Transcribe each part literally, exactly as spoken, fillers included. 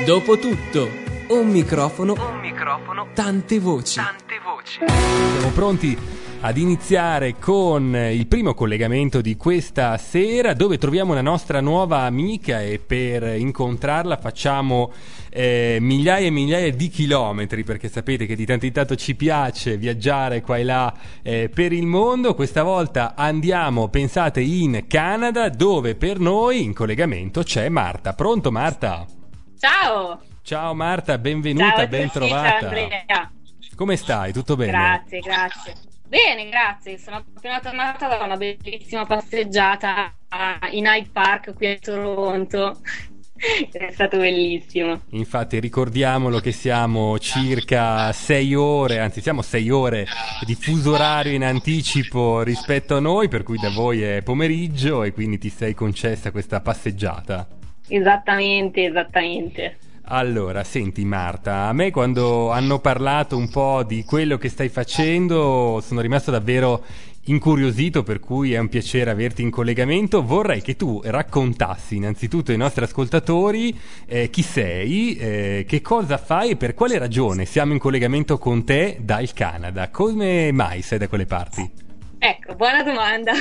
Dopotutto, un microfono, un microfono, tante voci. Tante voci. Siamo pronti ad iniziare con il primo collegamento di questa sera, dove troviamo la nostra nuova amica e per incontrarla facciamo eh, migliaia e migliaia di chilometri, perché sapete che di tanto in tanto ci piace viaggiare qua e là eh, per il mondo. Questa volta andiamo, pensate, in Canada, dove per noi in collegamento c'è Marta. Pronto, Marta? Ciao! Ciao Marta, benvenuta, Ciao, ben ciao, trovata. Andrea. Come stai? Tutto bene? Grazie, grazie. Bene, grazie. Sono appena tornata da una bellissima passeggiata in Hyde Park qui a Toronto. È stato bellissimo. Infatti ricordiamolo che siamo circa sei ore, anzi siamo sei ore di fuso orario in anticipo rispetto a noi, per cui da voi è pomeriggio e quindi ti sei concessa questa passeggiata. Esattamente, esattamente. Allora, senti Marta, a me quando hanno parlato un po' di quello che stai facendo sono rimasto davvero incuriosito, per cui è un piacere averti in collegamento. Vorrei che tu raccontassi innanzitutto ai nostri ascoltatori eh, chi sei, eh, che cosa fai e per quale ragione siamo in collegamento con te dal Canada. Come mai sei da quelle parti? Ecco, buona domanda.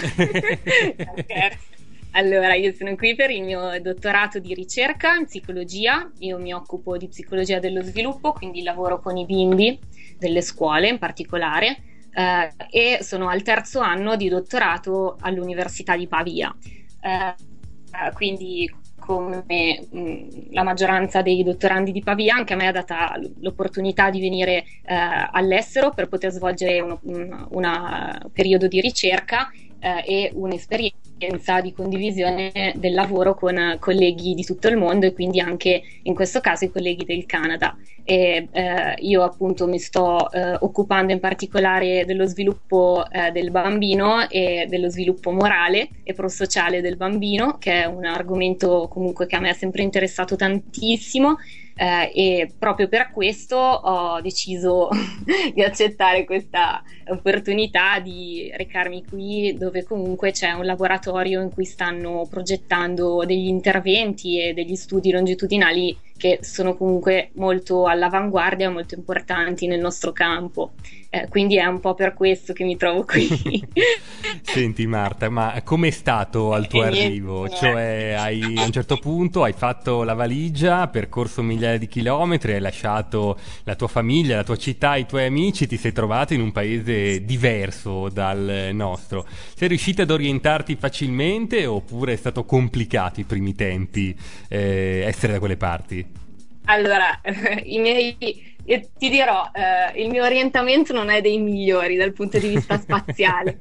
Scherzo. Allora, io sono qui per il mio dottorato di ricerca in psicologia. Io mi occupo di psicologia dello sviluppo, quindi lavoro con i bimbi delle scuole in particolare, eh, e sono al terzo anno di dottorato all'Università di Pavia. Eh, quindi, come mh, la maggioranza dei dottorandi di Pavia, anche a me è data l'opportunità di venire eh, all'estero per poter svolgere un un una periodo di ricerca eh, e un'esperienza di condivisione del lavoro con colleghi di tutto il mondo e quindi anche in questo caso i colleghi del Canada. E eh, io appunto mi sto eh, occupando in particolare dello sviluppo eh, del bambino e dello sviluppo morale e prosociale del bambino, che è un argomento comunque che a me è sempre interessato tantissimo. Eh, e proprio per questo ho deciso di accettare questa opportunità di recarmi qui, dove comunque c'è un laboratorio in cui stanno progettando degli interventi e degli studi longitudinali che sono comunque molto all'avanguardia, molto importanti nel nostro campo. Eh, quindi è un po' per questo che mi trovo qui. Senti Marta, ma com'è stato al tuo e arrivo? Niente, cioè hai, a un certo punto hai fatto la valigia, percorso migliaia di chilometri, hai lasciato la tua famiglia, la tua città, i tuoi amici, ti sei trovato in un paese diverso dal nostro. Sei riuscita ad orientarti facilmente oppure è stato complicato i primi tempi eh, essere da quelle parti? Allora, i miei, io ti dirò, eh, il mio orientamento non è dei migliori dal punto di vista spaziale.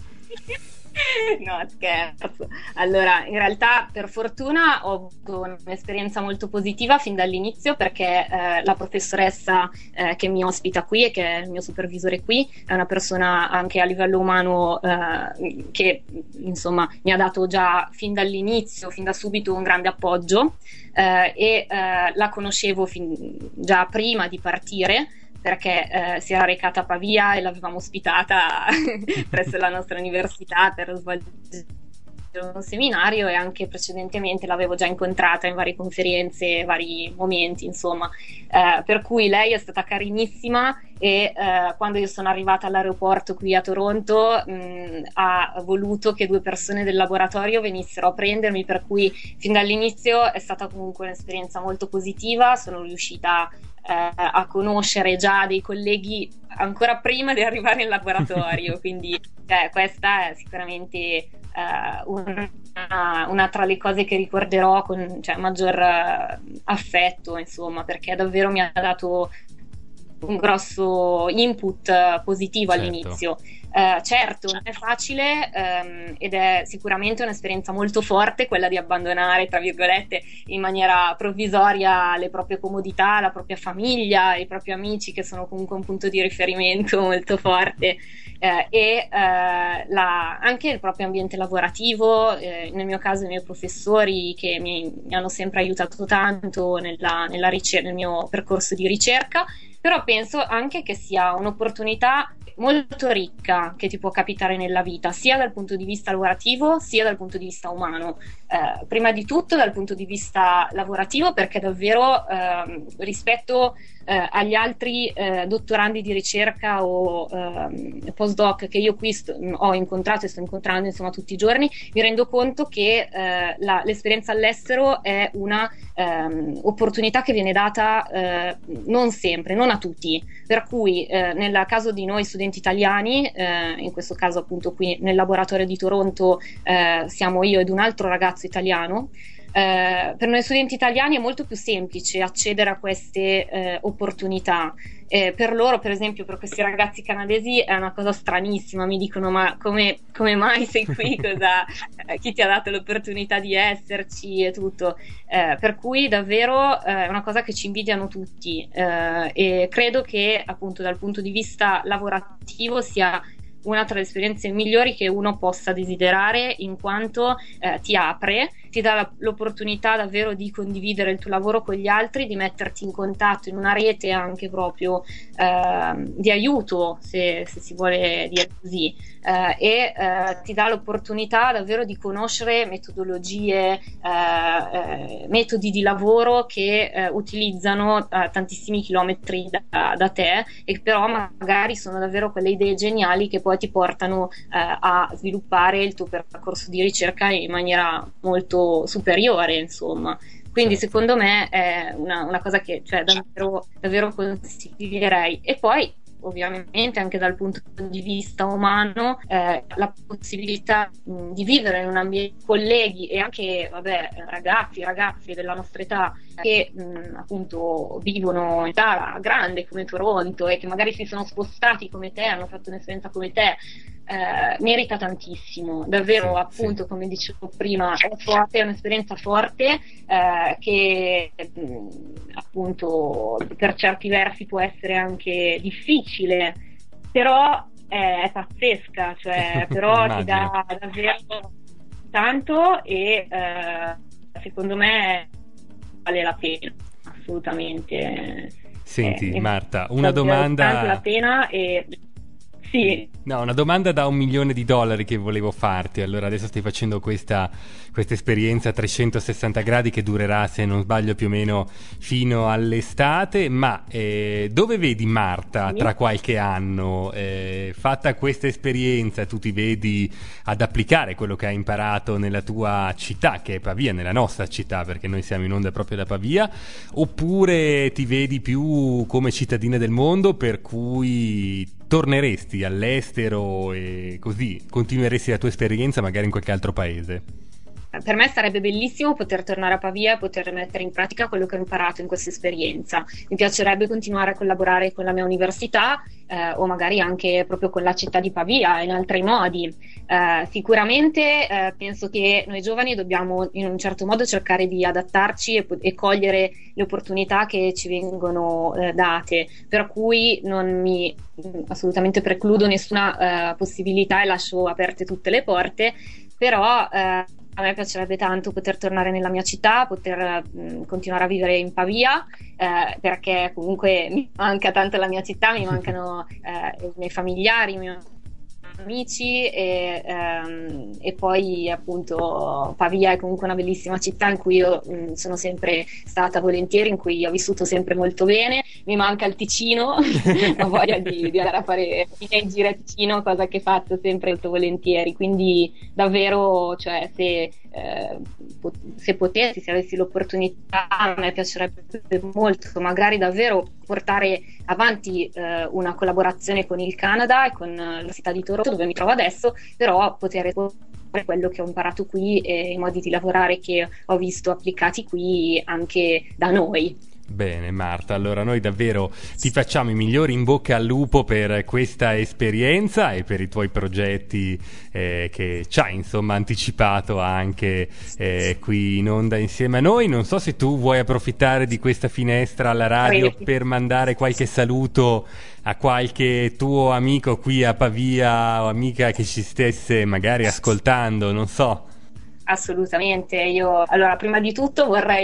No, scherzo. Allora, in realtà per fortuna ho avuto un'esperienza molto positiva fin dall'inizio, perché eh, la professoressa eh, che mi ospita qui e che è il mio supervisore qui è una persona anche a livello umano eh, che insomma mi ha dato già fin dall'inizio, fin da subito un grande appoggio eh, e eh, la conoscevo fin, già prima di partire, perché eh, si era recata a Pavia e l'avevamo ospitata presso la nostra università per svolgere un seminario, e anche precedentemente l'avevo già incontrata in varie conferenze, vari momenti, insomma. Eh, per cui lei è stata carinissima e eh, quando io sono arrivata all'aeroporto qui a Toronto mh, ha voluto che due persone del laboratorio venissero a prendermi, per cui fin dall'inizio è stata comunque un'esperienza molto positiva. Sono riuscita Eh, a conoscere già dei colleghi ancora prima di arrivare in laboratorio, quindi eh, questa è sicuramente eh, una, una tra le cose che ricorderò con cioè, maggior eh, affetto, insomma, perché davvero mi ha dato un grosso input eh, positivo certo. all'inizio. Uh, certo, non è facile um, ed è sicuramente un'esperienza molto forte quella di abbandonare, tra virgolette, in maniera provvisoria le proprie comodità, la propria famiglia, i propri amici, che sono comunque un punto di riferimento molto forte, uh, e uh, la, anche il proprio ambiente lavorativo, uh, nel mio caso i miei professori che mi, mi hanno sempre aiutato tanto nella, nella ricer- nel mio percorso di ricerca. Però penso anche che sia un'opportunità molto ricca che ti può capitare nella vita, sia dal punto di vista lavorativo sia dal punto di vista umano. Eh, prima di tutto dal punto di vista lavorativo, perché davvero eh, rispetto eh, agli altri eh, dottorandi di ricerca o eh, postdoc che io qui sto, ho incontrato e sto incontrando insomma tutti i giorni, mi rendo conto che eh, la, l'esperienza all'estero è una ehm, opportunità che viene data eh, non sempre, non a tutti, per cui eh, nel caso di noi studenti italiani, eh, in questo caso appunto qui nel laboratorio di Toronto eh, siamo io ed un altro ragazzo italiano. Eh, per noi studenti italiani è molto più semplice accedere a queste eh, opportunità. Eh, per loro, per esempio, per questi ragazzi canadesi è una cosa stranissima, mi dicono: ma come, come mai sei qui? Cosa, eh, chi ti ha dato l'opportunità di esserci e tutto? Eh, per cui davvero eh, è una cosa che ci invidiano tutti, eh, e credo che appunto dal punto di vista lavorativo sia una tra le esperienze migliori che uno possa desiderare, in quanto eh, ti apre, ti dà la, l'opportunità davvero di condividere il tuo lavoro con gli altri, di metterti in contatto in una rete anche proprio eh, di aiuto, se, se si vuole dire così, eh, e eh, ti dà l'opportunità davvero di conoscere metodologie, eh, eh, metodi di lavoro che eh, utilizzano eh, tantissimi chilometri da, da te, e però magari sono davvero quelle idee geniali che poi ti portano eh, a sviluppare il tuo percorso di ricerca in maniera molto superiore, insomma. Quindi certo, secondo me è una, una cosa che cioè, davvero, davvero consiglierei. E poi ovviamente anche dal punto di vista umano eh, la possibilità mh, di vivere in un ambiente con colleghi e anche vabbè, ragazzi ragazze della nostra età che mh, appunto vivono in città grande come Toronto e che magari si sono spostati come te, hanno fatto un'esperienza come te, eh, merita tantissimo, davvero. Sì, appunto sì, come dicevo prima, è forte, è un'esperienza forte eh, che mh, appunto per certi versi può essere anche difficile, però è, è pazzesca, cioè però ti dà davvero tanto e eh, secondo me vale la pena assolutamente. Senti eh, Marta, una domanda, vale la pena e sì. No, una domanda da un milione di dollari che volevo farti. Allora, adesso stai facendo questa questa esperienza a trecentosessanta gradi che durerà, se non sbaglio, più o meno fino all'estate, ma eh, dove vedi Marta tra qualche anno? Eh, fatta questa esperienza, tu ti vedi ad applicare quello che hai imparato nella tua città, che è Pavia, nella nostra città, perché noi siamo in onda proprio da Pavia, oppure ti vedi più come cittadina del mondo, per cui torneresti all'estero e così continueresti la tua esperienza magari in qualche altro paese? Per me sarebbe bellissimo poter tornare a Pavia e poter mettere in pratica quello che ho imparato in questa esperienza. Mi piacerebbe continuare a collaborare con la mia università eh, o magari anche proprio con la città di Pavia in altri modi. Eh, sicuramente eh, penso che noi giovani dobbiamo in un certo modo cercare di adattarci e, e cogliere le opportunità che ci vengono eh, date, per cui non mi assolutamente precludo nessuna eh, possibilità e lascio aperte tutte le porte, però eh, a me piacerebbe tanto poter tornare nella mia città, poter mh, continuare a vivere in Pavia, eh, perché comunque mi manca tanto la mia città, mi mancano eh, i miei familiari, i miei amici e, ehm, e poi appunto Pavia è comunque una bellissima città in cui io mh, sono sempre stata volentieri, in cui ho vissuto sempre molto bene. Mi manca il Ticino, ho voglia di, di andare a fare i miei giri a Ticino, cosa che faccio sempre molto volentieri, quindi davvero, cioè se, eh, se potessi, se avessi l'opportunità, a me piacerebbe molto magari davvero portare avanti eh, una collaborazione con il Canada e con l'Università di Toronto, dove mi trovo adesso, però poter esporre quello che ho imparato qui e i modi di lavorare che ho visto applicati qui anche da noi. Bene Marta, allora noi davvero ti facciamo i migliori in bocca al lupo per questa esperienza e per i tuoi progetti eh, che ci hai insomma anticipato anche eh, qui in onda insieme a noi. Non so se tu vuoi approfittare di questa finestra alla radio per mandare qualche saluto a qualche tuo amico qui a Pavia o amica che ci stesse magari ascoltando, non so. Assolutamente, io allora prima di tutto vorrei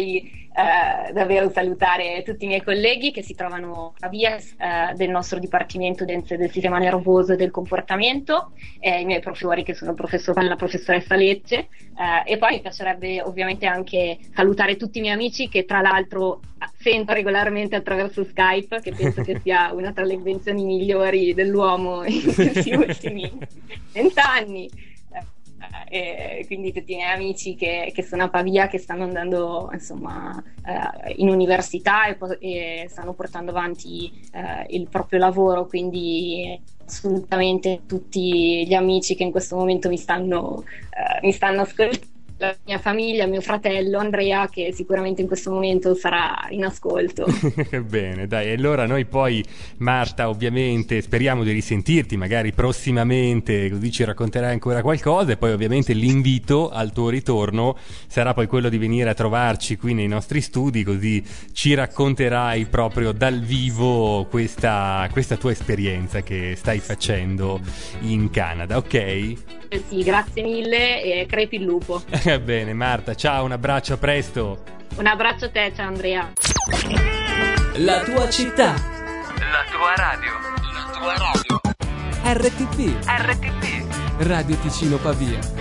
eh, davvero salutare tutti i miei colleghi che si trovano a via eh, del nostro dipartimento del, del sistema nervoso e del comportamento, eh, i miei professori che sono il professor, la professoressa Lecce, eh, e poi mi piacerebbe ovviamente anche salutare tutti i miei amici che tra l'altro sento regolarmente attraverso Skype, che penso che sia una tra le invenzioni migliori dell'uomo in questi ultimi vent'anni. E quindi tutti i miei amici che, che sono a Pavia, che stanno andando insomma eh, in università e, e stanno portando avanti eh, il proprio lavoro, quindi assolutamente tutti gli amici che in questo momento mi stanno, eh, mi stanno ascoltando, la mia famiglia, mio fratello Andrea, che sicuramente in questo momento sarà in ascolto. Bene, dai, allora noi poi, Marta, ovviamente speriamo di risentirti magari prossimamente, così ci racconterai ancora qualcosa, e poi ovviamente l'invito al tuo ritorno sarà poi quello di venire a trovarci qui nei nostri studi, così ci racconterai proprio dal vivo questa, questa tua esperienza che stai facendo in Canada, ok? Eh sì, grazie mille e crepi il lupo. Bene, Marta, ciao, un abbraccio, a presto. Un abbraccio a te, ciao Andrea. La tua città. La tua radio. La tua radio. R T P. R T P. Radio Ticino Pavia.